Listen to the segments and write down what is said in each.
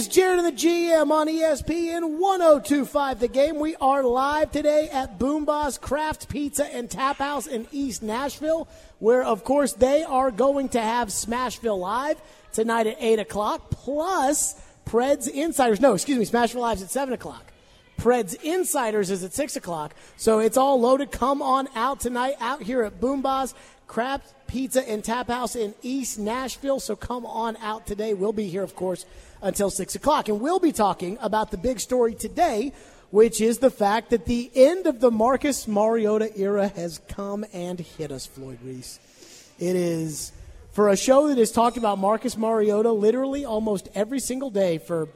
Jared and the GM on ESPN 102.5 The Game. We are live today at Boom Boss Craft Pizza and Tap House in East Nashville, where, of course, they are going to have Smashville Live tonight at 8 o'clock, plus Preds Insiders. No, excuse me, Smashville Live's at 7 o'clock. Preds Insiders is at 6 o'clock. So it's all loaded. Come on out tonight out here at Boom Boss Craft Pizza and Tap House in East Nashville. So come on out today. We'll be here, of course, until 6 o'clock. And we'll be talking about the big story today, which is the fact that the end of the Marcus Mariota era has come and hit us, Floyd Reese. It is, for a show that has talked about Marcus Mariota literally almost every single day for,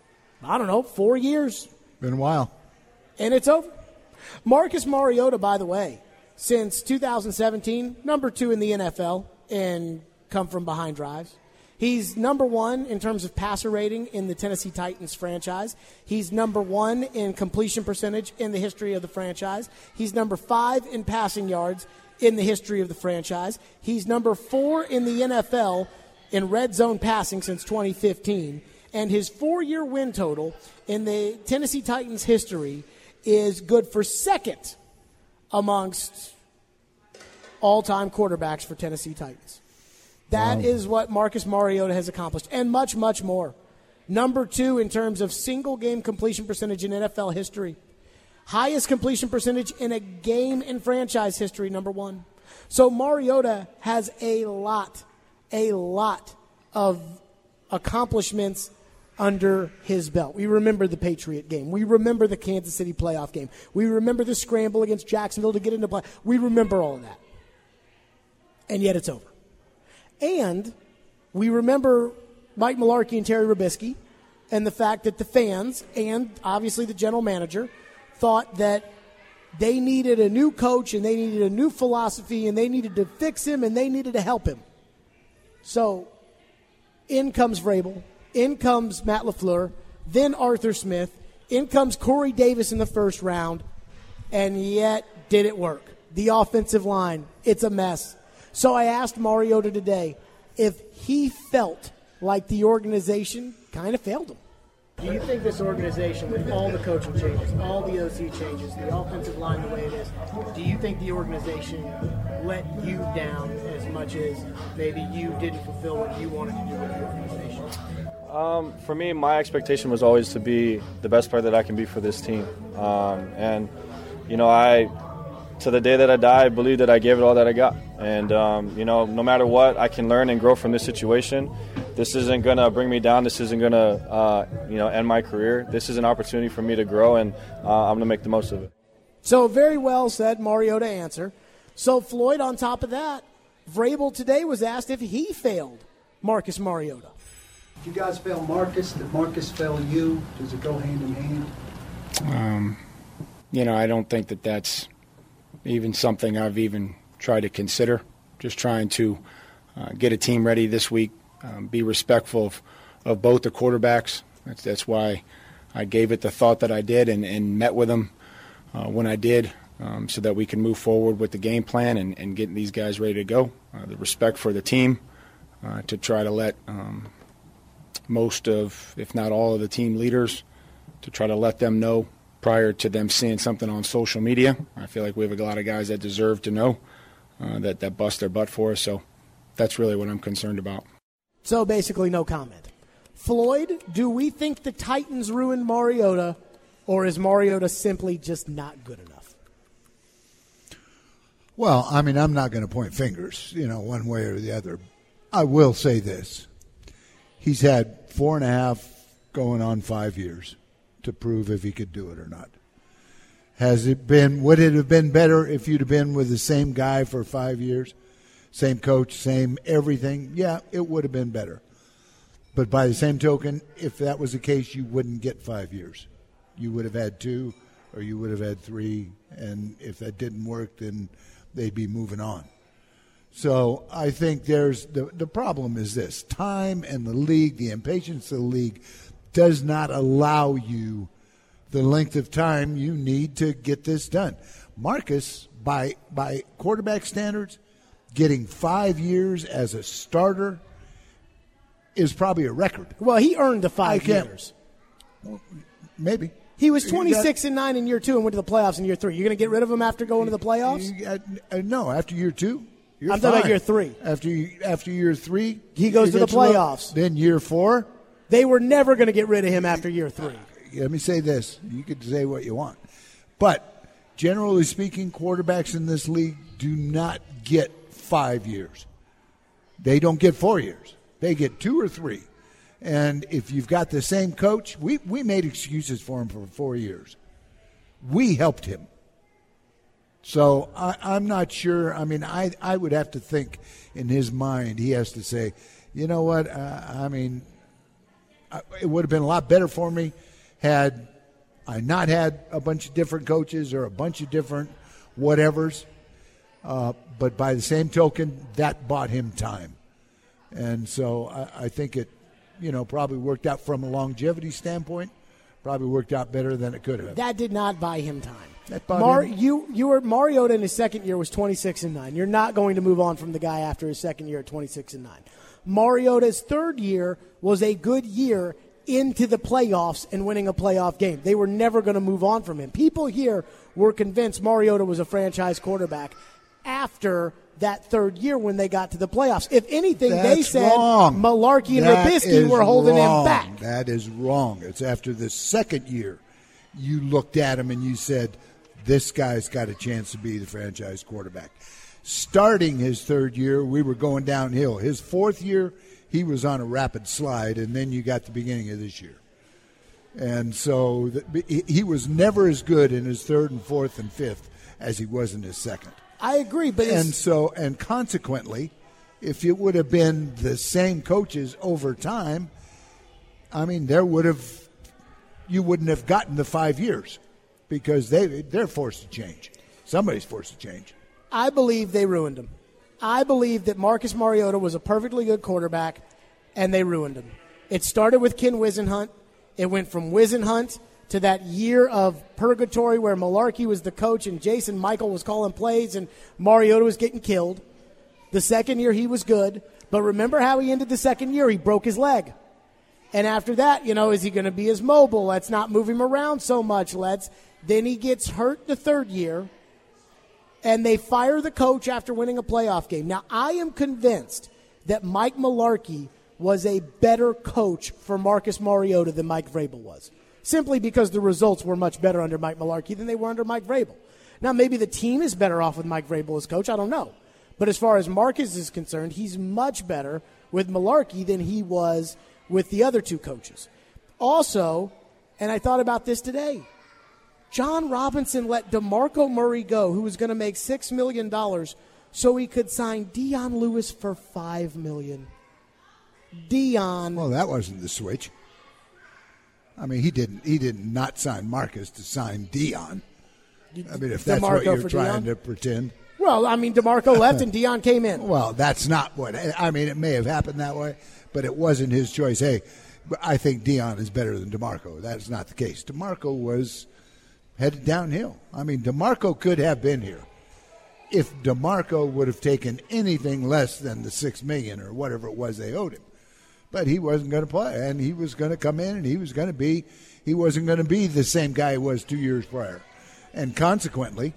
4 years. Been a while. And it's over. Marcus Mariota, by the way, since 2017, number 2 in the NFL in come-from-behind drives. He's number 1 in terms of passer rating in the Tennessee Titans franchise. He's number 1 in completion percentage in the history of the franchise. He's number 5 in passing yards in the history of the franchise. He's number 4 in the NFL in red zone passing since 2015. And his 4-year win total in the Tennessee Titans history is good for second amongst all-time quarterbacks for Tennessee Titans. That is what Marcus Mariota has accomplished, and much, much more. Number 2 in terms of single-game completion percentage in NFL history. Highest completion percentage in a game in franchise history, number 1. So Mariota has a lot of accomplishments under his belt. We remember the Patriot game. We remember the Kansas City playoff game. We remember the scramble against Jacksonville to get into play. We remember all of that. And yet it's over. And we remember Mike Mularkey and Terry Robisky and the fact that the fans and obviously the general manager thought that they needed a new coach and they needed a new philosophy and they needed to fix him and they needed to help him. So in comes Vrabel. In comes Matt LaFleur, then Arthur Smith. In comes Corey Davis in the first round, and yet did it work? The offensive line, it's a mess. So I asked Mariota today if he felt like the organization kind of failed him. Do you think this organization, with all the coaching changes, all the OC changes, the offensive line the way it is, do you think the organization let you down as much as maybe you didn't fulfill what you wanted to do with the organization? For me, my expectation was always to be the best player that I can be for this team. And, to the day that I die, I believe that I gave it all that I got. And, no matter what, I can learn and grow from this situation. This isn't going to bring me down. This isn't going to, end my career. This is an opportunity for me to grow, and I'm going to make the most of it. So very well said, Mariota answer. So, Floyd, on top of that, Vrabel today was asked if he failed Marcus Mariota. Did you guys fail Marcus? Did Marcus fail you? Does it go hand in hand? I don't think that that's even something I've even tried to consider. Just trying to get a team ready this week, be respectful of both the quarterbacks. That's why I gave it the thought that I did and met with them when I did so that we can move forward with the game plan and getting these guys ready to go. The respect for the team to try to let most of, if not all of the team leaders, to try to let them know prior to them seeing something on social media. I feel like we have a lot of guys that deserve to know that bust their butt for us. So that's really what I'm concerned about. So basically no comment. Floyd, do we think the Titans ruined Mariota, or is Mariota simply just not good enough? Well, I'm not going to point fingers, one way or the other. I will say this. He's had 4.5 going on 5 years to prove if he could do it or not. Would it have been better if you'd have been with the same guy for 5 years? Same coach, same everything? Yeah, it would have been better. But by the same token, if that was the case, you wouldn't get 5 years. You would have had 2 or you would have had 3. And if that didn't work, then they'd be moving on. So I think there's the problem is this. Time and the league, the impatience of the league, does not allow you the length of time you need to get this done. Marcus, by quarterback standards, getting 5 years as a starter is probably a record. Well, he earned the 5 can't- years. Maybe. He was 26-9 in year 2 and went to the playoffs in year 3. You're going to get rid of him after going to the playoffs? No, after year 2. I'm talking about year 3. After year 3, He goes to the playoffs. Then year 4. They were never going to get rid of him after year 3. Let me say this. You could say what you want. But generally speaking, quarterbacks in this league do not get 5 years. They don't get 4 years. They get 2 or 3. And if you've got the same coach, we made excuses for him for 4 years. We helped him. So I'm not sure. I mean, I would have to think in his mind he has to say, you know what, it would have been a lot better for me had I not had a bunch of different coaches or a bunch of different whatevers. But by the same token, that bought him time. And so I think it, probably worked out from a longevity standpoint, probably worked out better than it could have. That did not buy him time. That bought him. You were Mariota in his second year was 26-9. You're not going to move on from the guy after his second year at 26-9. Mariota's third year was a good year into the playoffs and winning a playoff game. They were never going to move on from him. People here were convinced Mariota was a franchise quarterback after that third year when they got to the playoffs. If anything, they said wrong. Malarkey and Trubisky were holding him back. That is wrong. It's after the second year you looked at him and you said, this guy's got a chance to be the franchise quarterback. Starting his third year, we were going downhill. His fourth year, he was on a rapid slide, and then you got the beginning of this year. And so he was never as good in his third and fourth and fifth as he was in his second. I agree, but and consequently, if it would have been the same coaches over time, I mean, you wouldn't have gotten the 5 years because they're forced to change. Somebody's forced to change. I believe they ruined him. I believe that Marcus Mariota was a perfectly good quarterback, and they ruined him. It started with Ken Whisenhunt. It went from Whisenhunt to that year of purgatory where Malarkey was the coach and Jason Michael was calling plays and Mariota was getting killed. The second year he was good, but remember how he ended the second year? He broke his leg. And after that, is he going to be as mobile? Let's not move him around so much. Then he gets hurt the third year, and they fire the coach after winning a playoff game. Now, I am convinced that Mike Malarkey was a better coach for Marcus Mariota than Mike Vrabel was, simply because the results were much better under Mike Malarkey than they were under Mike Vrabel. Now, maybe the team is better off with Mike Vrabel as coach. I don't know. But as far as Marcus is concerned, he's much better with Malarkey than he was with the other two coaches. Also, and I thought about this today, John Robinson let DeMarco Murray go, who was going to make $6 million, so he could sign Dion Lewis for $5 million. Well, that wasn't the switch. I mean, he did not sign Marcus to sign Dion. I mean, if that's what you're trying to pretend. Well, I mean, DeMarco left and Dion came in. Well, that's not what. I mean, it may have happened that way, but it wasn't his choice. Hey, I think Dion is better than DeMarco. That's not the case. DeMarco was headed downhill. I mean, DeMarco could have been here if DeMarco would have taken anything less than the $6 million or whatever it was they owed him. But he wasn't going to play, and he was going to come in, and he wasn't going to be the same guy he was 2 years prior. And consequently,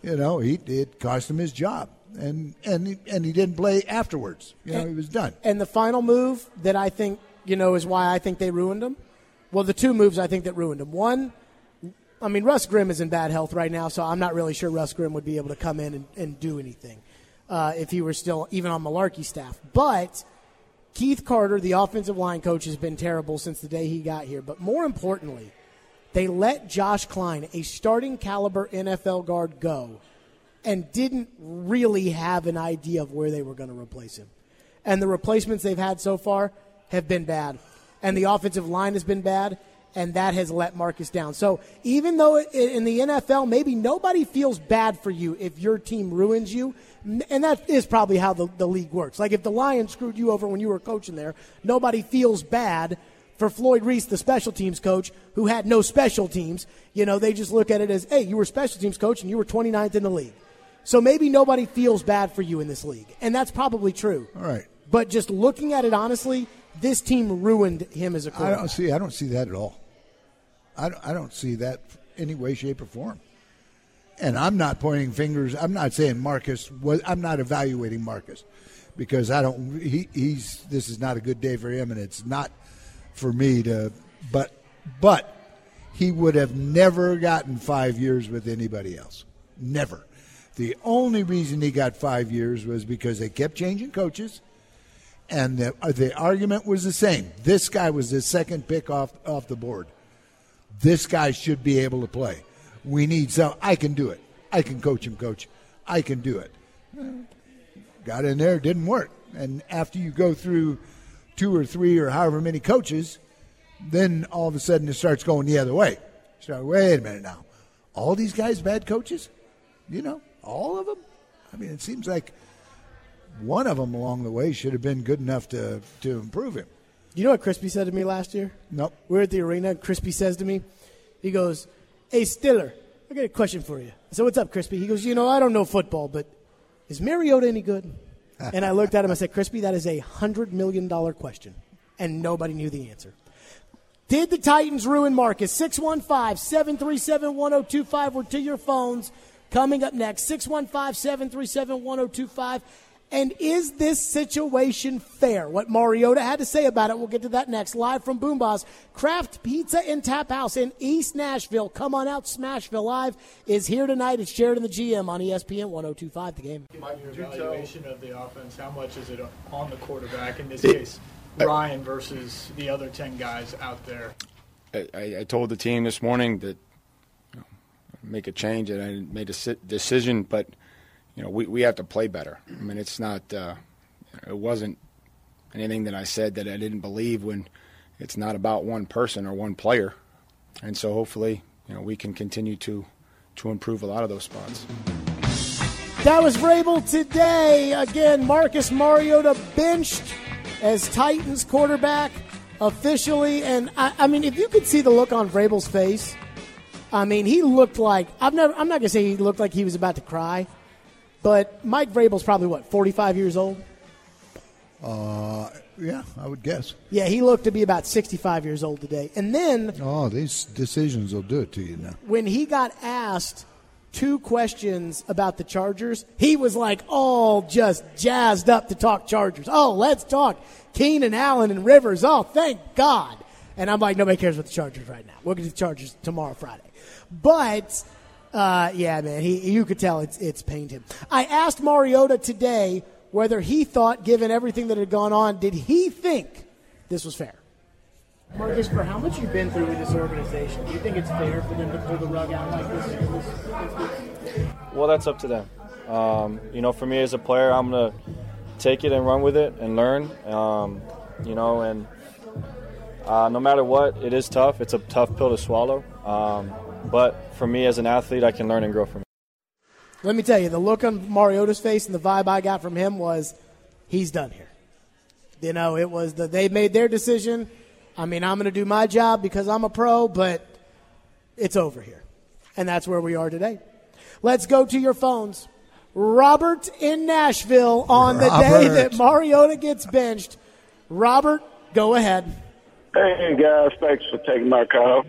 it cost him his job, and he didn't play afterwards. He was done. And the final move that I think, is why I think they ruined him. Well, the two moves I think that ruined him. One, I mean, Russ Grimm is in bad health right now, so I'm not really sure Russ Grimm would be able to come in and do anything if he were still even on Malarkey's staff. But Keith Carter, the offensive line coach, has been terrible since the day he got here. But more importantly, they let Josh Klein, a starting caliber NFL guard, go and didn't really have an idea of where they were going to replace him. And the replacements they've had so far have been bad. And the offensive line has been bad, and that has let Marcus down. So even though in the NFL, maybe nobody feels bad for you if your team ruins you, and that is probably how the league works. Like if the Lions screwed you over when you were coaching there, nobody feels bad for Floyd Reese, the special teams coach, who had no special teams. They just look at it as, hey, you were special teams coach and you were 29th in the league. So maybe nobody feels bad for you in this league, and that's probably true. All right. But just looking at it honestly, this team ruined him as a quarterback. I don't see that at all. I don't see that any way, shape, or form. And I'm not pointing fingers. I'm not saying Marcus was. I'm not evaluating Marcus because I don't. He's. This is not a good day for him, and it's not for me to. But he would have never gotten 5 years with anybody else. Never. The only reason he got 5 years was because they kept changing coaches, and the argument was the same. This guy was the second pick off the board. This guy should be able to play. We need some. I can do it. I can coach him, coach. I can do it. Got in there, didn't work. And after you go through 2 or 3 or however many coaches, then all of a sudden it starts going the other way. Wait a minute now. All these guys bad coaches? All of them? I mean, it seems like one of them along the way should have been good enough to improve him. You know what Crispy said to me last year? Nope. We were at the arena, and Crispy says to me, he goes, "Hey, Stiller, I got a question for you." I said, "What's up, Crispy?" He goes, "I don't know football, but is Mariota any good?" And I looked at him, I said, "Crispy, that is a $100 million question." And nobody knew the answer. Did the Titans ruin Marcus? 615-737-1025. We're to your phones. Coming up next, 615-737-1025. And is this situation fair? What Mariota had to say about it, we'll get to that next. Live from Boomba's Craft Pizza and Tap House in East Nashville. Come on out, Smashville Live is here tonight. It's Sheridan the GM on ESPN 102.5 The Game. Your evaluation of the offense, how much is it on the quarterback, in this case, Ryan versus the other 10 guys out there? I told the team this morning that make a change, and I made a decision, but we have to play better. I mean, it's not it wasn't anything that I said that I didn't believe, when it's not about one person or one player. And so hopefully, we can continue to improve a lot of those spots. That was Vrabel today. Again, Marcus Mariota benched as Titans quarterback officially. And I mean, if you could see the look on Vrabel's face, I mean, he looked like I'm not going to say he looked like he was about to cry, but Mike Vrabel's probably 45 years old. Yeah, I would guess. Yeah, he looked to be about 65 years old today. And then these decisions will do it to you now. When he got asked 2 questions about the Chargers, he was like all just jazzed up to talk Chargers. Oh, let's talk Keenan Allen and Rivers. Oh, thank God. And I'm like, nobody cares about the Chargers right now. We'll get to the Chargers tomorrow, Friday. But, yeah, man, you could tell it's pained him. I asked Mariota today whether he thought, given everything that had gone on, did he think this was fair? Marcus, for how much you've been through with this organization, do you think it's fair for them to pull the rug out like this? Well, that's up to them. For me as a player, I'm going to take it and run with it and learn, and no matter what, it is tough. It's a tough pill to swallow. But for me as an athlete, I can learn and grow from it. Let me tell you, the look on Mariota's face and the vibe I got from him was he's done here. It was they made their decision. I mean, I'm going to do my job because I'm a pro, but it's over here. And that's where we are today. Let's go to your phones. Robert in Nashville on the day that Mariota gets benched. Robert, go ahead. Hey, guys, thanks for taking my call.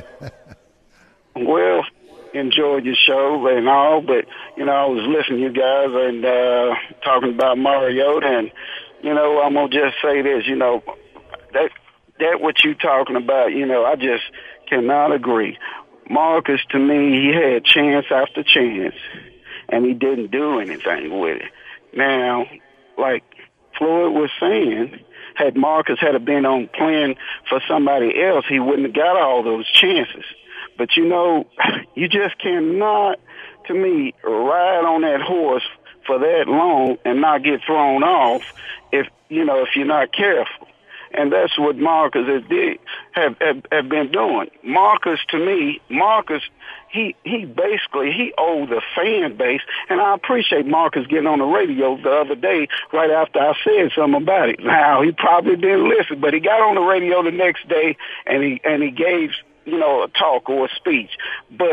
Well, enjoyed your show and all, but, I was listening to you guys and talking about Mariota, and, I'm going to just say this, that what you talking about, I just cannot agree. Marcus, to me, he had chance after chance, and he didn't do anything with it. Now, like Floyd was saying, had Marcus had been on playing for somebody else, he wouldn't have got all those chances. But, you just cannot, to me, ride on that horse for that long and not get thrown off if you're not careful. And that's what Marcus have been doing. Marcus, to me, he basically owed the fan base, and I appreciate Marcus getting on the radio the other day right after I said something about it. Now, he probably didn't listen, but he got on the radio the next day and he gave a talk or a speech. But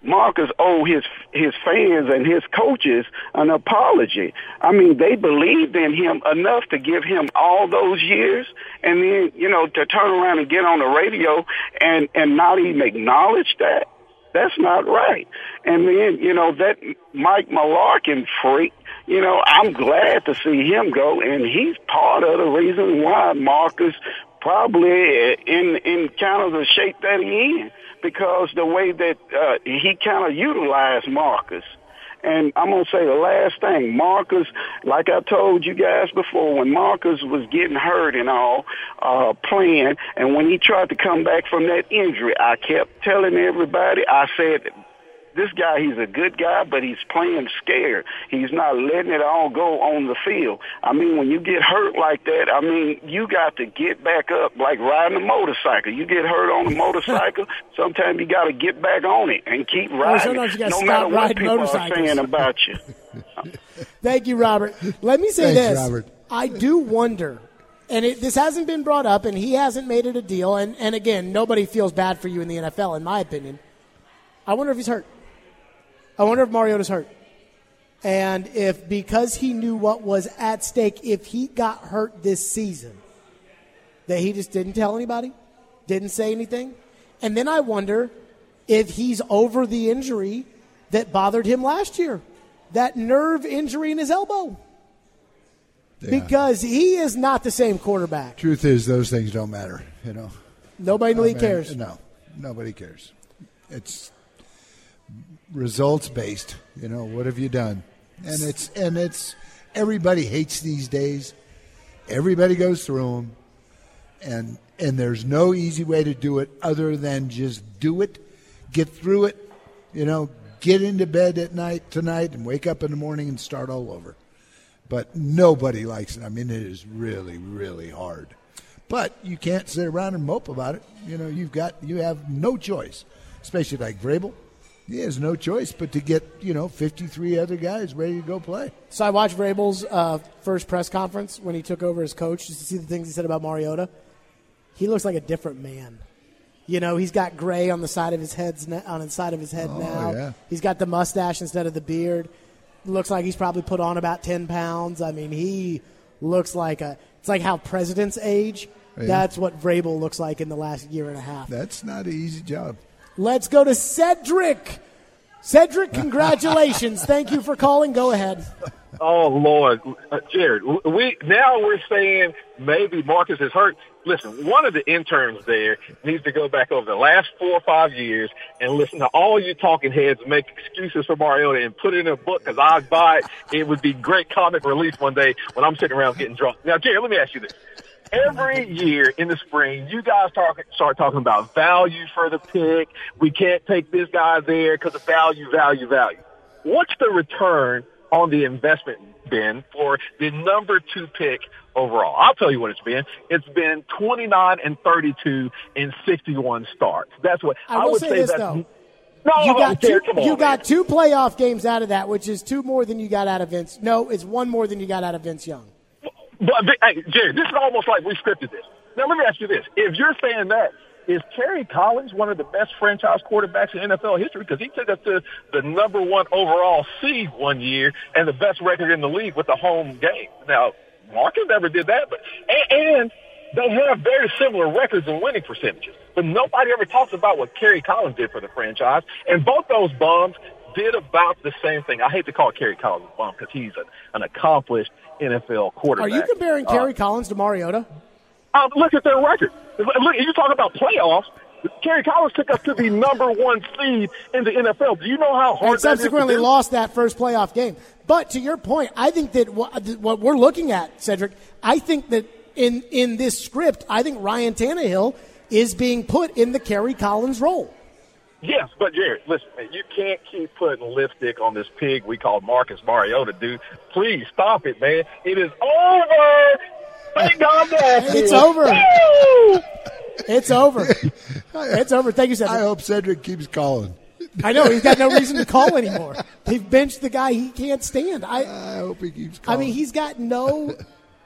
Marcus owe his fans and his coaches an apology. I mean, they believed in him enough to give him all those years, and then, you know, to turn around and get on the radio and not even acknowledge that. That's not right. And then, you know, that Mike Malarkin freak, you know, I'm glad to see him go, and he's part of the reason why Marcus probably in kind of the shape that he in, because the way that he kind of utilized Marcus. And I'm going to say the last thing, Marcus, like I told you guys before, when Marcus was getting hurt and all, playing, and when he tried to come back from that injury, I kept telling everybody, I said, this guy, he's a good guy, but he's playing scared. He's not letting it all go on the field. I mean, when you get hurt like that, I mean, you got to get back up like riding a motorcycle. You get hurt on a motorcycle, sometimes you got to get back on it and keep riding, no matter what people are saying about you. Thank you, Robert. Let me say Thanks, this. Robert. I do wonder, and this hasn't been brought up, and he hasn't made it a deal, and again, nobody feels bad for you in the NFL, in my opinion. I wonder if he's hurt. I wonder if Mariota's hurt. And if, because he knew what was at stake, if he got hurt this season, that he just didn't tell anybody, didn't say anything. And then I wonder if he's over the injury that bothered him last year, that nerve injury in his elbow. Yeah. Because he is not the same quarterback. Truth is, those things don't matter, you know. Nobody in the league cares. No, nobody cares. It's results based, you know. What have you done? And it's everybody hates these days. Everybody goes through them, and there's no easy way to do it other than just do it, get through it, you know, get into bed at night tonight and wake up in the morning and start all over. But nobody likes it. I mean, it is really, really hard. But you can't sit around and mope about it. You know, you have no choice, especially like Vrabel. He has no choice but to get, 53 other guys ready to go play. So I watched Vrabel's first press conference when he took over as coach just to see the things he said about Mariota. He looks like a different man. You know, he's got gray on the side of his head now. Yeah. He's got the mustache instead of the beard. Looks like he's probably put on about 10 pounds. I mean, he looks like it's like how presidents age. Yeah. That's what Vrabel looks like in the last year and a half. That's not an easy job. Let's go to Cedric. Cedric, congratulations. Thank you for calling. Go ahead. Oh, Lord. Jared, we're saying maybe Marcus is hurt. Listen, one of the interns there needs to go back over the last 4 or 5 years and listen to all you talking heads make excuses for Mariota and put it in a book, because I'd buy it. It would be great comic relief one day when I'm sitting around getting drunk. Now, Jared, let me ask you this. Every year in the spring, you guys start talking about value for the pick. We can't take this guy there because of value. What's the return on the investment been for the number 2 pick overall? I'll tell you what it's been. It's been 29 and 32 in 61 starts. That's what I would say. This, though. No, you got 2 playoff games out of that, which is 2 more than you got out of Vince. No, it's 1 more than you got out of Vince Young. But, hey, Jerry, this is almost like we scripted this. Now, let me ask you this. If you're saying that, is Kerry Collins one of the best franchise quarterbacks in NFL history? Because he took us to the number 1 overall seed one year and the best record in the league with the home game. Now, Marcus never did that, but and they have very similar records in winning percentages. But nobody ever talks about what Kerry Collins did for the franchise. And both those bums did about the same thing. I hate to call Kerry Collins a bum because he's an accomplished NFL quarterback. Are you comparing Kerry Collins to Mariota? Look at their record. Look, you talk about playoffs. Kerry Collins took us to the number 1 seed in the NFL. Do you know how hard and subsequently lost that first playoff game. But to your point, I think that what we're looking at, Cedric, I think that in this script, I think Ryan Tannehill is being put in the Kerry Collins role. Yes, but Jared, listen, man, you can't keep putting lipstick on this pig we call Marcus Mariota, dude. Please stop it, man. It is over. Thank God that. It's over. Woo! It's over. It's over. Thank you, Cedric. I hope Cedric keeps calling. I know. He's got no reason to call anymore. They've benched the guy he can't stand. I hope he keeps calling. I mean, he's got no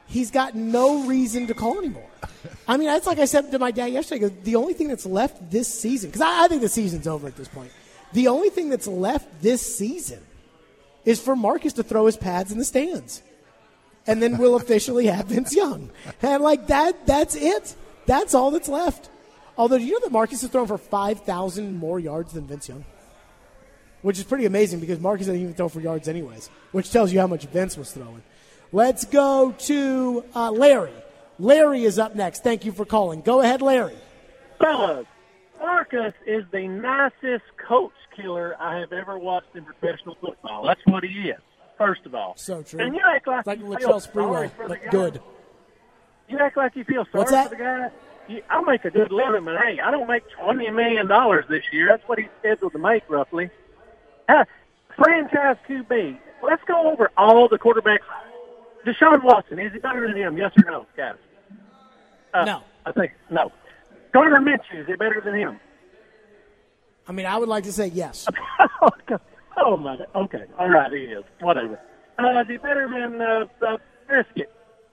reason to call anymore. I mean, that's like I said to my dad yesterday. The only thing that's left this season, because I think the season's over at this point. The only thing that's left this season is for Marcus to throw his pads in the stands. And then we'll officially have Vince Young. And that's it. That's all that's left. Although, do you know that Marcus has thrown for 5,000 more yards than Vince Young? Which is pretty amazing because Marcus didn't even throw for yards anyways, which tells you how much Vince was throwing. Let's go to Larry. Larry is up next. Thank you for calling. Go ahead, Larry. Fellas, Marcus is the nicest coach killer I have ever watched in professional football. That's what he is, first of all. So true. And you act like it's you like feel Latrell sorry Sprewell, for the but guy. good. You act like you feel sorry What's that? for the guy. I make a good living, but hey, I don't make $20 million this year. That's what he's scheduled to make, roughly. Franchise QB. Let's go over all the quarterbacks. Deshaun Watson, is he better than him? Yes or no, guys? No. I think no. Gardner Minshew, is he better than him? I mean, I would like to say yes. Oh, my God. Okay. All right, he is. Whatever. Is he better than Brisket?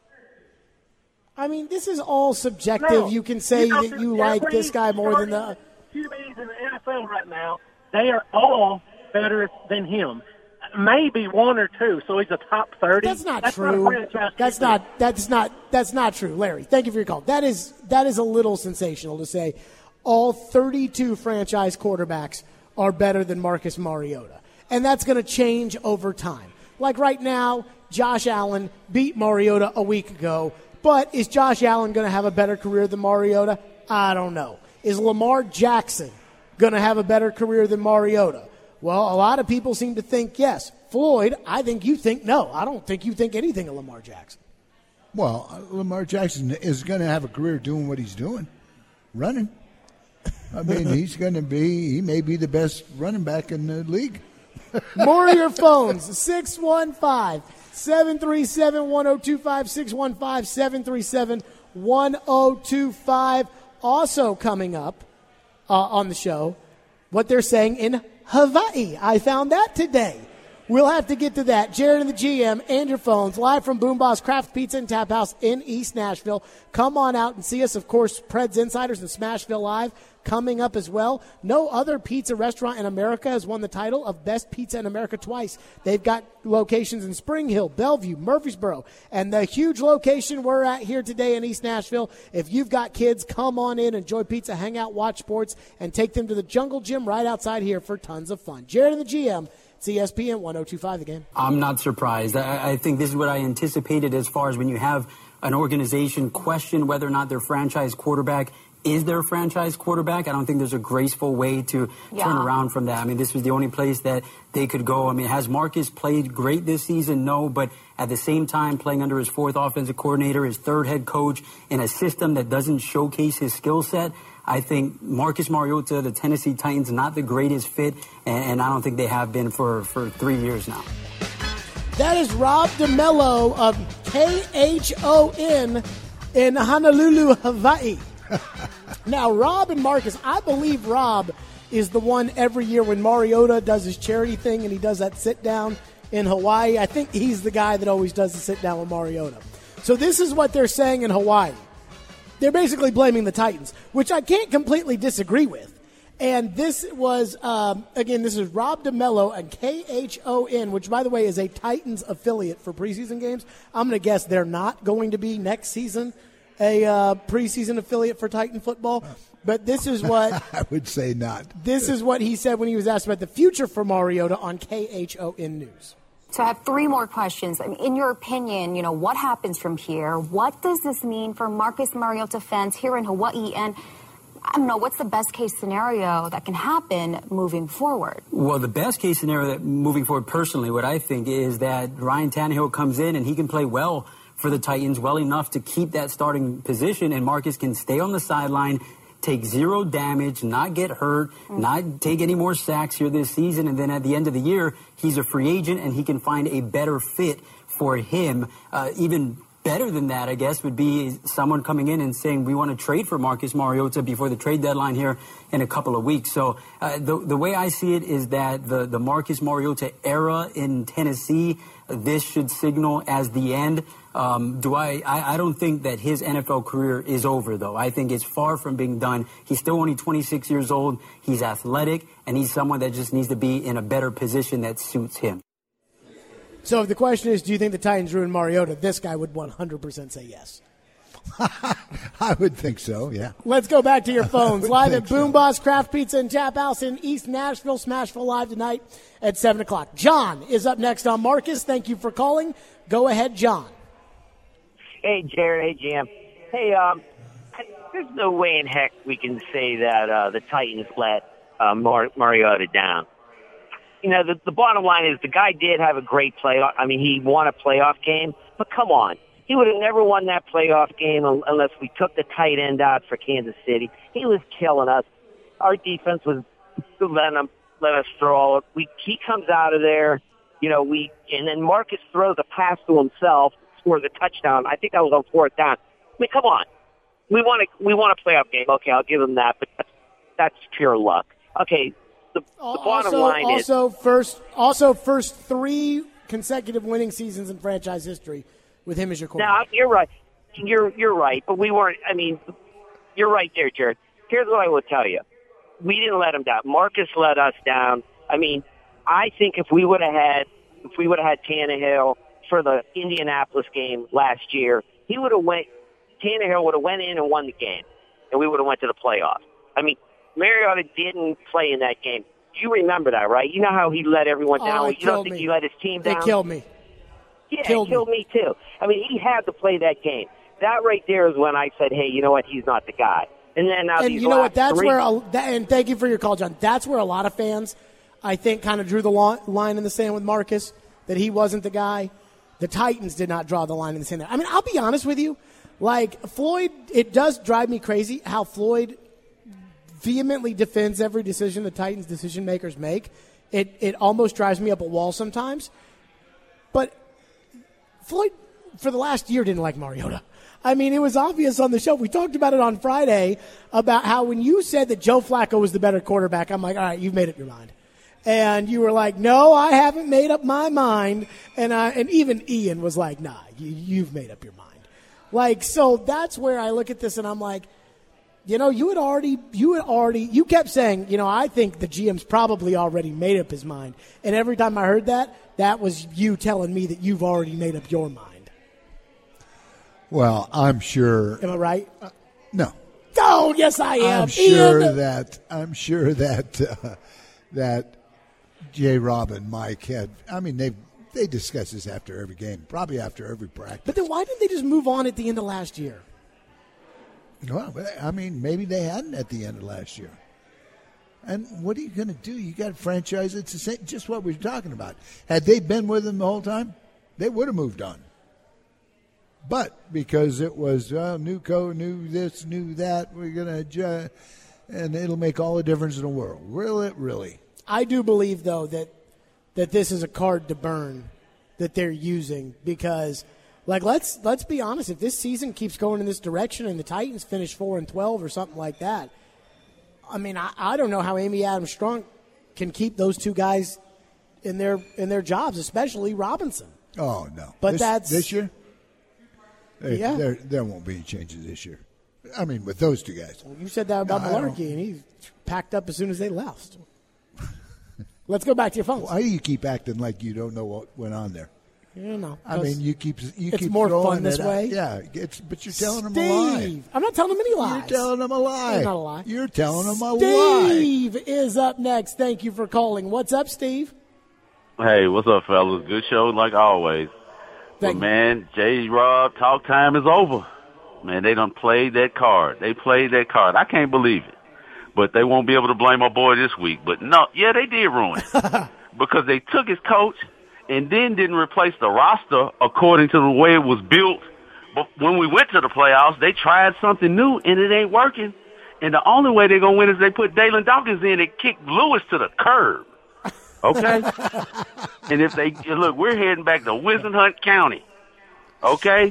I mean, this is all subjective. No. You can say that you like this guy more than the QBs in the NFL right now. They are all better than him. Maybe one or two, so he's a top 30. That's not true. That's not true, Larry. Thank you for your call. That is a little sensational to say all 32 franchise quarterbacks are better than Marcus Mariota. And that's going to change over time. Like right now, Josh Allen beat Mariota a week ago, but is Josh Allen going to have a better career than Mariota? I don't know. Is Lamar Jackson going to have a better career than Mariota? Well, a lot of people seem to think yes. Floyd, I think you think no. I don't think you think anything of Lamar Jackson. Well, Lamar Jackson is going to have a career doing what he's doing, running. I mean, he may be the best running back in the league. More of your phones, 615-737-1025, 615-737-1025. Also coming up on the show, what they're saying in Hawaii. I found that today. We'll have to get to that. Jared and the GM and your phones live from Boom Boss Craft Pizza and Tap House in East Nashville. Come on out and see us. Of course, Preds Insiders and Smashville Live coming up as well. No other pizza restaurant in America has won the title of Best Pizza in America twice. They've got locations in Spring Hill, Bellevue, Murfreesboro, and the huge location we're at here today in East Nashville. If you've got kids, come on in, enjoy pizza, hang out, watch sports, and take them to the Jungle Gym right outside here for tons of fun. Jared and the GM, it's ESPN 102.5 The Game. I'm not surprised. I think this is what I anticipated as far as when you have an organization question whether or not their franchise quarterback is their franchise quarterback. I don't think there's a graceful way to turn around from that. I mean, this was the only place that they could go. I mean, has Marcus played great this season? No, but at the same time, playing under his fourth offensive coordinator, his third head coach, in a system that doesn't showcase his skill set, I think Marcus Mariota, the Tennessee Titans, not the greatest fit, and I don't think they have been for 3 years now. That is Rob DeMello of KHON in Honolulu, Hawaii. Now, Rob and Marcus, I believe Rob is the one every year when Mariota does his charity thing and he does that sit-down in Hawaii. I think he's the guy that always does the sit-down with Mariota. So this is what they're saying in Hawaii. They're basically blaming the Titans, which I can't completely disagree with. And this was, again, this is Rob DeMello and KHON, which, by the way, is a Titans affiliate for preseason games. I'm going to guess they're not going to be next season a preseason affiliate for Titan football. But this is what I would say not. This is what he said when he was asked about the future for Mariota on KHON News. So I have three more questions. In your opinion, what happens from here? What does this mean for Marcus Mariota fans here in Hawaii? And I don't know, what's the best case scenario that can happen moving forward? Well, the best case scenario that moving forward personally, what I think is that Ryan Tannehill comes in and he can play well for the Titans, well enough to keep that starting position, and Marcus can stay on the sideline, take zero damage, not get hurt, not take any more sacks here this season, and then at the end of the year, he's a free agent and he can find a better fit for him, even better than that, I guess, would be someone coming in and saying we want to trade for Marcus Mariota before the trade deadline here in a couple of weeks. So the way I see it is that the Marcus Mariota era in Tennessee, this should signal as the end. I don't think that his NFL career is over, though. I think it's far from being done. He's still only 26 years old. He's athletic, and he's someone that just needs to be in a better position that suits him. So if the question is, do you think the Titans ruined Mariota, this guy would 100% say yes. I would think so, yeah. Let's go back to your phones. Live at Boom Boss Craft Pizza and Tap House in East Nashville. Smashville Live tonight at 7 o'clock. John is up next on Marcus. Thank you for calling. Go ahead, John. Hey, Jared. Hey, Jim. Hey, there's no way in heck we can say that the Titans let Mariota down. You know, the bottom line is the guy did have a great playoff. I mean, he won a playoff game, but come on. He would have never won that playoff game unless we took the tight end out for Kansas City. He was killing us. Our defense was let us throw all it. He comes out of there, you know, and then Marcus throws a pass to himself, scores a touchdown. I think that was on fourth down. I mean, come on. We won a playoff game. Okay, I'll give him that, but that's pure luck. Okay, the bottom line is first 3 consecutive winning seasons in franchise history with him as your quarterback. Now, you're right. You're right, but we weren't. I mean, you're right there, Jared. Here's what I will tell you: we didn't let him down. Marcus let us down. I mean, I think if we would have had Tannehill for the Indianapolis game last year, Tannehill would have went in and won the game, and we would have went to the playoffs. I mean, Mariota didn't play in that game. You remember that, right? You know how he let everyone down. You don't think he let his team down? It killed me. Yeah, it killed me too. I mean, he had to play that game. That right there is when I said, "Hey, you know what? He's not the guy." And then now, and you know what? That's where. And thank you for your call, John. That's where a lot of fans, I think, kind of drew the line in the sand with Marcus, that he wasn't the guy. The Titans did not draw the line in the sand there. I mean, I'll be honest with you. Like Floyd, it does drive me crazy how Floyd vehemently defends every decision the Titans decision makers make. It almost drives me up a wall sometimes. But Floyd, for the last year, didn't like Mariota. I mean, it was obvious on the show. We talked about it on Friday about how when you said that Joe Flacco was the better quarterback, I'm like, all right, you've made up your mind. And you were like, no, I haven't made up my mind. And even Ian was like, nah, you've made up your mind. Like, so that's where I look at this and I'm like, you know, you kept saying, you know, I think the GM's probably already made up his mind. And every time I heard that was you telling me that you've already made up your mind. Well, I'm sure. Am I right? No. Oh, yes, I am. I'm sure that J. Rob and Mike had. I mean, they discuss this after every game, probably after every practice. But then why didn't they just move on at the end of last year? Well, I mean, maybe they hadn't at the end of last year. And what are you going to do? You got to franchise. It's the same, just what we were talking about. Had they been with him the whole time, they would have moved on. But because it was new code, new this, new that, we're going to adjust, and it'll make all the difference in the world. Will it really? I do believe, though, that this is a card to burn that they're using because, like, let's be honest. If this season keeps going in this direction and the Titans finish 4-12 or something like that, I mean, I don't know how Amy Adams-Strunk can keep those two guys in their jobs, especially Robinson. Oh no! But this year. Yeah. There won't be any changes this year. I mean, with those two guys. Well, you said that about Malarkey, and he packed up as soon as they left. Let's go back to your phones. Why do you keep acting like you don't know what went on there? You know. I mean, you keep it's more fun this way. Yeah, but you're telling them a lie. I'm not telling them any lies. You're telling them a lie. It's not a lie. You're telling them a lie. Steve is up next. Thank you for calling. What's up, Steve? Hey, what's up, fellas? Good show like always. But, man, J-Rob, talk time is over. Man, they done played that card. They played that card. I can't believe it. But they won't be able to blame our boy this week. But, no, yeah, they did ruin it. Because they took his coach and then didn't replace the roster according to the way it was built. But when we went to the playoffs, they tried something new, and it ain't working. And the only way they're going to win is they put Dalen Dawkins in and kick Lewis to the curb. Okay? And if they look, we're heading back to Whisenhunt County. Okay?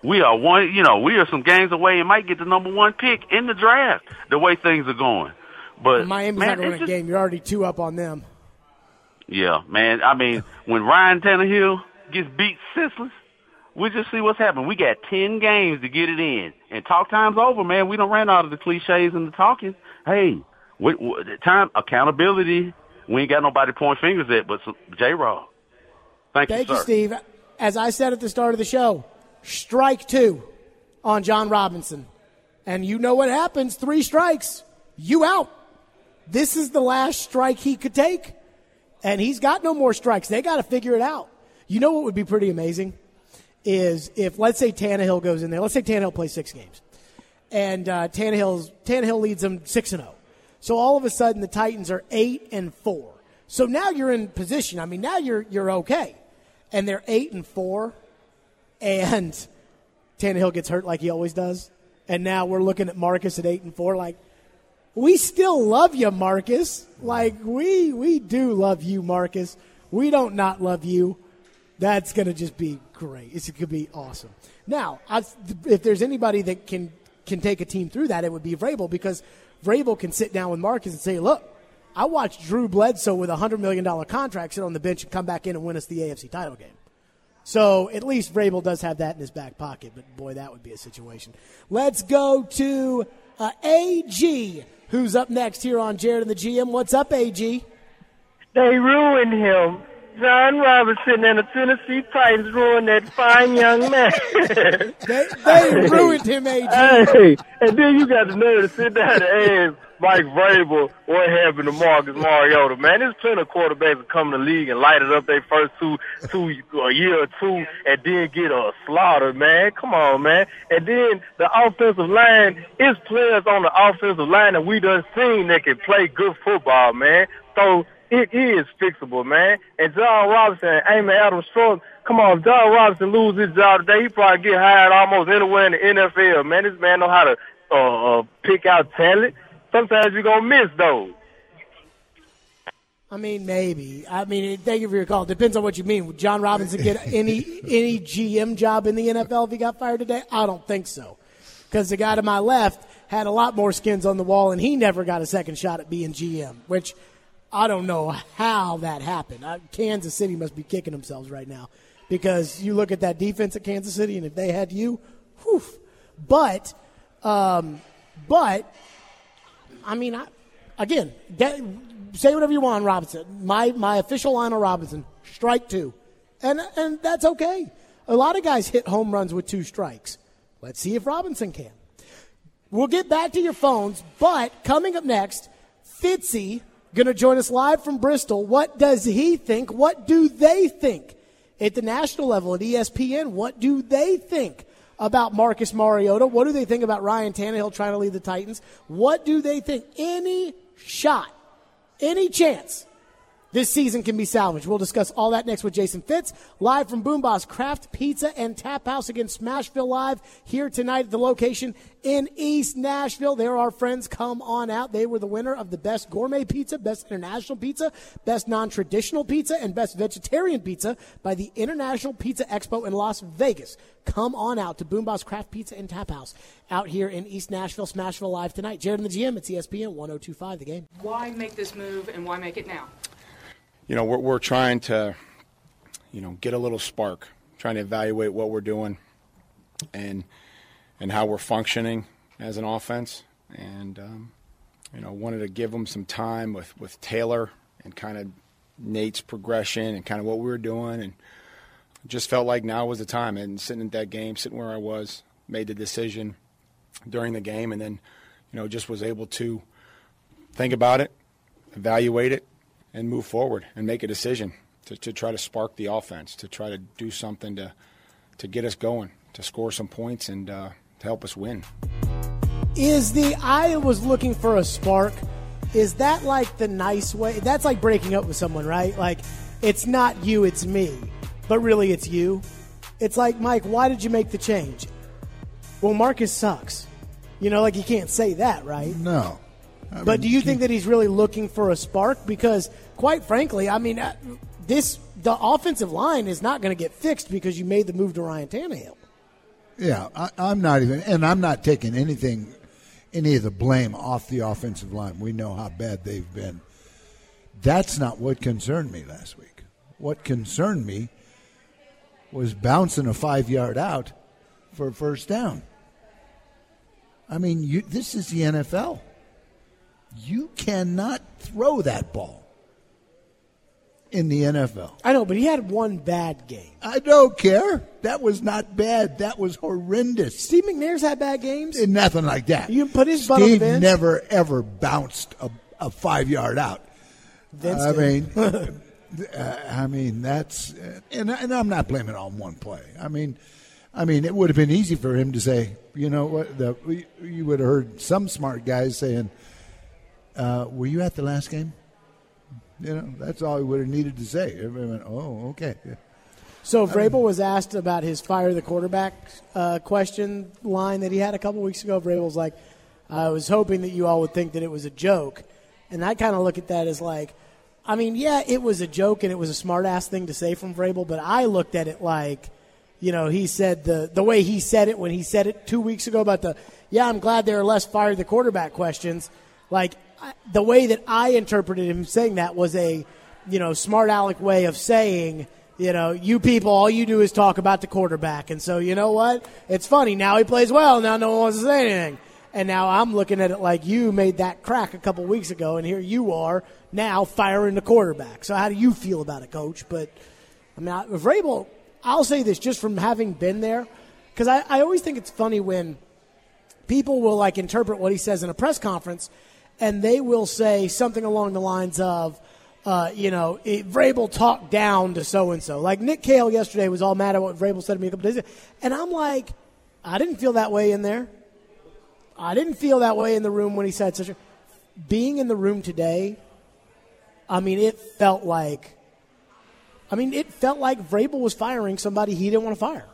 We are we are some games away and might get the number 1 pick in the draft. The way things are going, but Miami's not going to win a game. You're already 2 up on them. Yeah, man. I mean, when Ryan Tannehill gets beat senseless, we just see what's happening. We got 10 games to get it in, and talk time's over, man. We done ran out of the cliches and the talking. Hey, time accountability. We ain't got nobody to point fingers at, but J-Rob. Thank you, sir. Steve. As I said at the start of the show, strike 2 on John Robinson. And you know what happens. 3 strikes, you out. This is the last strike he could take, and he's got no more strikes. They got to figure it out. You know what would be pretty amazing is if, let's say, Tannehill goes in there. Let's say Tannehill plays 6 games, and Tannehill leads them 6-0. So all of a sudden the Titans are 8-4. So now you're in position. I mean, now you're okay. And they're 8-4, and Tannehill gets hurt like he always does. And now we're looking at Marcus at 8-4 like, we still love you, Marcus. Like, we do love you, Marcus. We don't not love you. That's going to just be great. It's going to be awesome. Now, if there's anybody that can take a team through that, it would be Vrabel, because Vrabel can sit down with Marcus and say, look, I watched Drew Bledsoe with a $100 million contract sit on the bench and come back in and win us the AFC title game. So at least Vrabel does have that in his back pocket, but boy, that would be a situation. Let's go to AG, who's up next here on Jared and the GM. What's up, AG? They ruined him. John Robinson and the Tennessee Titans ruined that fine young man. they ruined him, AG. Hey, and then you got the nerve to sit down and ask Mike Vrabel what happened to Marcus Mariota. Man, there's plenty of quarterbacks that come in the league and light it up their first a year or 2 and then get a slaughter, man. Come on, man. And then the offensive line is players on the offensive line that we done seen that can play good football, man. So it is fixable, man. And John Robinson and Amy Adams-Strunk, come on, if John Robinson lose his job today, he probably get hired almost anywhere in the NFL, man. This man know how to pick out talent. Sometimes you're going to miss those. I mean, maybe. I mean, thank you for your call. Depends on what you mean. Would John Robinson get any GM job in the NFL if he got fired today? I don't think so. Because the guy to my left had a lot more skins on the wall, and he never got a second shot at being GM, which I don't know how that happened. Kansas City must be kicking themselves right now, because you look at that defense at Kansas City, and if they had you, whew. But I mean, say whatever you want on Robinson. My official line on Robinson, strike 2. And that's okay. A lot of guys hit home runs with 2 strikes. Let's see if Robinson can. We'll get back to your phones, but coming up next, Fitzy going to join us live from Bristol. What does he think? What do they think? At the national level, at ESPN, what do they think about Marcus Mariota? What do they think about Ryan Tannehill trying to lead the Titans? What do they think? Any shot, any chance this season can be salvaged? We'll discuss all that next with Jason Fitz, live from Boom Boss Craft Pizza and Tap House against Smashville Live here tonight at the location in East Nashville. They're our friends. Come on out. They were the winner of the best gourmet pizza, best international pizza, best non-traditional pizza, and best vegetarian pizza by the International Pizza Expo in Las Vegas. Come on out to Boom Boss Craft Pizza and Tap House out here in East Nashville. Smashville Live tonight. Jared and the GM, it's ESPN 102.5 The Game. Why make this move and why make it now? You know, we're trying to, get a little spark, trying to evaluate what we're doing and how we're functioning as an offense. And, wanted to give them some time with Taylor and kind of Nate's progression and kind of what we were doing. And just felt like now was the time. And sitting in that game, sitting where I was, made the decision during the game, and then, just was able to think about it, evaluate it, and move forward and make a decision to try to spark the offense, to try to do something to get us going, to score some points and to help us win. I was looking for a spark. Is that like the nice way? That's like breaking up with someone, right? Like, it's not you, it's me. But really it's you. It's like, Mike, why did you make the change? Well, Marcus sucks. You can't say that, right? No. But do you think that he's really looking for a spark? Because, quite frankly, the offensive line is not going to get fixed because you made the move to Ryan Tannehill. Yeah, I'm not even, and I'm not taking any of the blame off the offensive line. We know how bad they've been. That's not what concerned me last week. What concerned me was bouncing a 5-yard out for a first down. I mean, this is the NFL. You cannot throw that ball in the NFL. I know, but he had one bad game. I don't care. That was not bad. That was horrendous. Steve McNair's had bad games? Nothing like that. You put his butt on the bench? Steve never, ever bounced a 5-yard out. I mean, that's and I'm not blaming it on one play. I mean, it would have been easy for him to say, you know what? You would have heard some smart guys saying, "Were you at the last game?" You know, that's all he would have needed to say. Everybody went, "Oh, okay." Yeah. So Vrabel was asked about his fire the quarterback question line that he had a couple weeks ago. Vrabel's like, "I was hoping that you all would think that it was a joke," and I kind of look at that as like, I mean, yeah, it was a joke and it was a smart-ass thing to say from Vrabel, but I looked at it like, you know, he said the way he said it when he said it 2 weeks ago about I'm glad there are less fire the quarterback questions. Like, the way that I interpreted him saying that was a, smart aleck way of saying, you people, all you do is talk about the quarterback. And so, you know what? It's funny. Now he plays well. Now no one wants to say anything. And now I'm looking at it like you made that crack a couple weeks ago, and here you are now firing the quarterback. So how do you feel about it, Coach? But, I mean, Vrabel, I'll say this just from having been there, because I always think it's funny when people will, interpret what he says in a press conference, and they will say something along the lines of, Vrabel talked down to so-and-so. Like Nick Cale yesterday was all mad at what Vrabel said to me a couple days ago. And I'm like, I didn't feel that way in there. I didn't feel that way in the room when he said such a – being in the room today, I mean, it felt like Vrabel was firing somebody he didn't want to fire.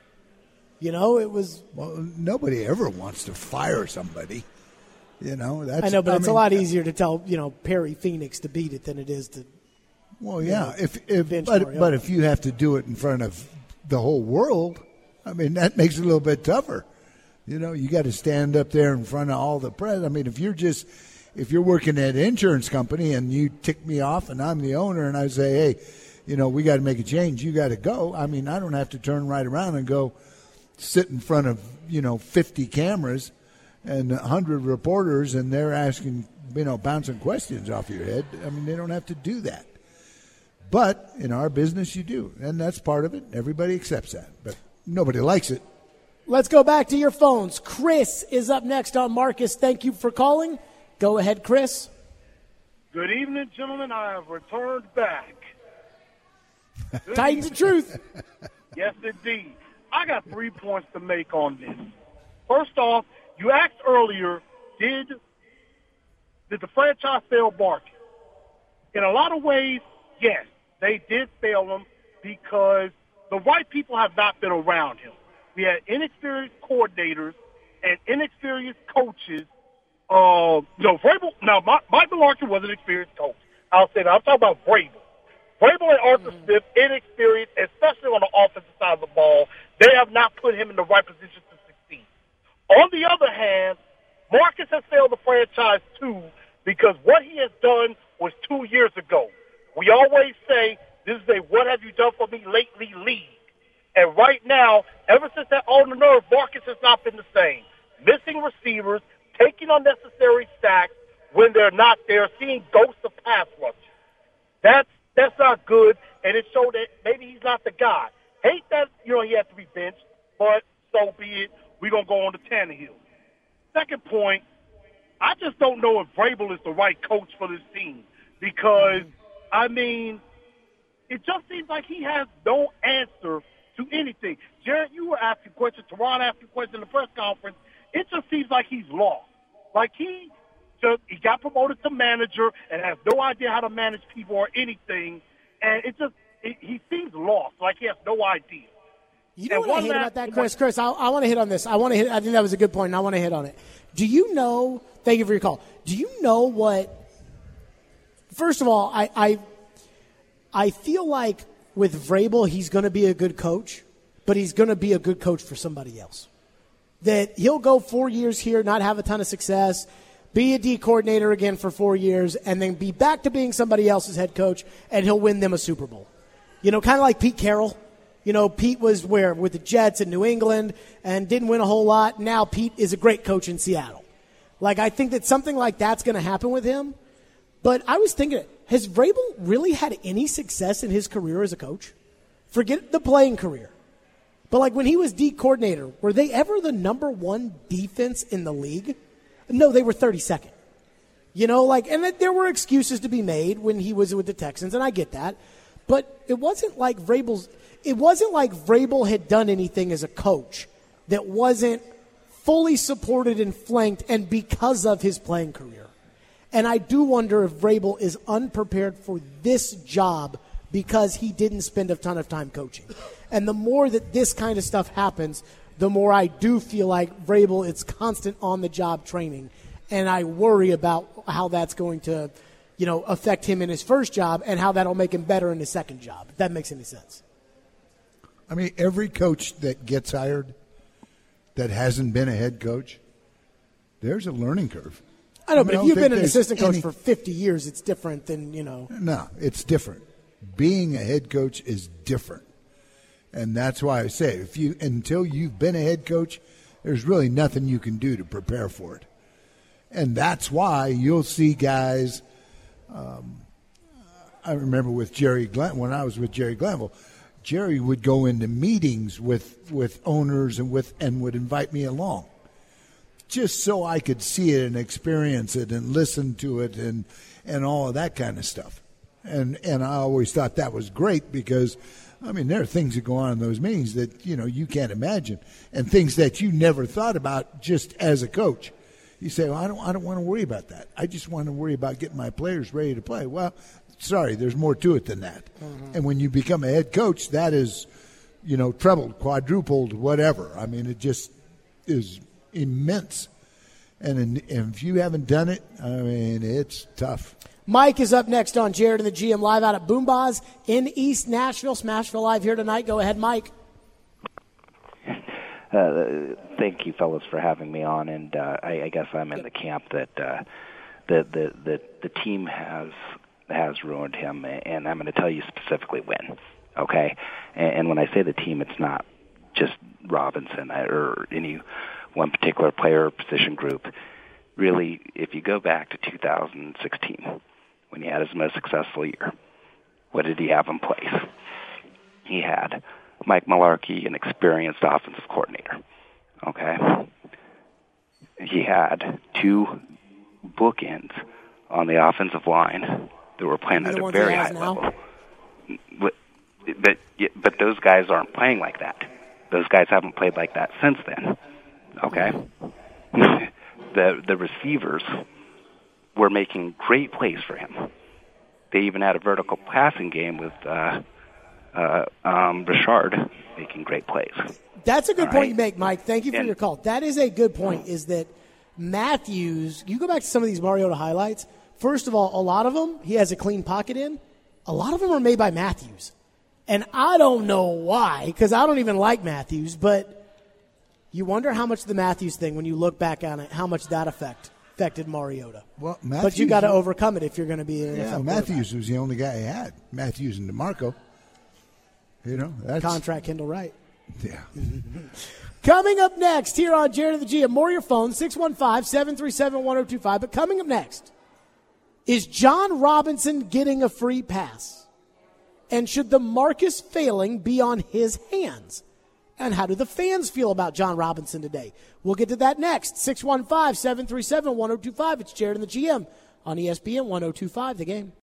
It was – well, nobody ever wants to fire somebody. That's, I know, but it's a lot easier to tell, Perry Phoenix to beat it than it is to. Well, yeah. But if you have to do it in front of the whole world, I mean, that makes it a little bit tougher. You got to stand up there in front of all the press. I mean, if you're working at an insurance company and you tick me off and I'm the owner and I say, hey, we got to make a change, you got to go. I mean, I don't have to turn right around and go sit in front of 50 cameras and 100 reporters, and they're asking, bouncing questions off your head. I mean, they don't have to do that. But in our business, you do, and that's part of it. Everybody accepts that, but nobody likes it. Let's go back to your phones. Chris is up next on Marcus. Thank you for calling. Go ahead, Chris. Good evening, gentlemen. I have returned back. Titans of truth. Yes, indeed. I got 3 points to make on this. First off, you asked earlier, did the franchise fail Marcus? In a lot of ways, yes, they did fail him because the right people have not been around him. We had inexperienced coordinators and inexperienced coaches. Vrabel. Now, Mike Mularkey was an experienced coach. I'll say that. I'm talking about Vrabel. Vrabel and Arthur Smith, inexperienced, especially on the offensive side of the ball. They have not put him in the right position to succeed. On the other hand, Marcus has failed the franchise too because what he has done was 2 years ago. We always say this is a what have you done for me lately league. And right now, ever since that on the nerve, Marcus has not been the same. Missing receivers, taking unnecessary sacks when they're not there, seeing ghosts of pass rushers. That's not good, and it showed that maybe he's not the guy. Hate that, he has to be benched, but so be it. We're going to go on to Tannehill. Second point, I just don't know if Vrabel is the right coach for this team because, it just seems like he has no answer to anything. Jared, you were asking questions. Teron asked you questions in the press conference. It just seems like he's lost. Like he got promoted to manager and has no idea how to manage people or anything. And he seems lost, like he has no idea. You know what I hate about that, Chris? Chris, I want to hit on this. I think that was a good point, and I want to hit on it. Do you know – thank you for your call. Do you know what – first of all, I feel like with Vrabel, he's going to be a good coach. but he's going to be a good coach for somebody else. That he'll go 4 years here, not have a ton of success, be a D coordinator again for 4 years, and then be back to being somebody else's head coach, and he'll win them a Super Bowl. Kind of like Pete Carroll. Pete was with the Jets in New England and didn't win a whole lot. Now Pete is a great coach in Seattle. I think that something like that's going to happen with him. But I was thinking, has Vrabel really had any success in his career as a coach? Forget the playing career. But when he was D coordinator, were they ever the number one defense in the league? No, they were 32nd. And there were excuses to be made when he was with the Texans, and I get that. But it wasn't like Vrabel had done anything as a coach that wasn't fully supported and flanked and because of his playing career. And I do wonder if Vrabel is unprepared for this job because he didn't spend a ton of time coaching. And the more that this kind of stuff happens, the more I do feel like Vrabel, it's constant on-the-job training. And I worry about how that's going to, affect him in his first job and how that'll make him better in his second job, if that makes any sense. I mean, every coach that gets hired that hasn't been a head coach, there's a learning curve. I know, but if you've been an assistant coach for 50 years, it's different than, No, it's different. Being a head coach is different. And that's why I say, until you've been a head coach, there's really nothing you can do to prepare for it. And that's why you'll see guys, I remember with Jerry Glenn, when I was with Jerry Glanville, Jerry would go into meetings with owners and would invite me along, just so I could see it and experience it and listen to it and all of that kind of stuff. And I always thought that was great because, there are things that go on in those meetings that, you can't imagine, and things that you never thought about just as a coach. You say, well, I don't want to worry about that. I just want to worry about getting my players ready to play. Well, sorry, there's more to it than that. Mm-hmm. And when you become a head coach, that is, trebled, quadrupled, whatever. It just is immense. And if you haven't done it, it's tough. Mike is up next on Jared and the GM live out at Boombahs in East Nashville. Smashville Live here tonight. Go ahead, Mike. Thank you, fellas, for having me on. And I guess I'm in the camp that the team has ruined him, and I'm going to tell you specifically when. Okay, and when I say the team, it's not just Robinson or any one particular player or position group. Really, if you go back to 2016, when he had his most successful year, what did he have in place? He had Mike Mularkey, an experienced offensive coordinator. Okay? He had two bookends on the offensive line that were playing at a very high level. But those guys aren't playing like that. Those guys haven't played like that since then. Okay? The receivers were making great plays for him. They even had a vertical passing game with Richard making great plays. That's a good point you make, Mike. Thank you for your call. That is a good point, is that Matthews, you go back to some of these Mariota highlights, first of all, a lot of them, he has a clean pocket in. A lot of them are made by Matthews. And I don't know why, because I don't even like Matthews, but you wonder how much the Matthews thing, when you look back on it, how much that affected Mariota. Well, Matthews, but you got to overcome it if you're going to be an NFL Matthews was the only guy he had. Matthews and DeMarco. That's contract Kendall Wright. Yeah. Coming up next here on Jared and the GM, more your phone, 615-737-1025. But coming up next, is John Robinson getting a free pass? And should the Marcus failing be on his hands? And how do the fans feel about John Robinson today? We'll get to that next. 615-737-1025. It's Jared and the GM on ESPN 1025, The Game.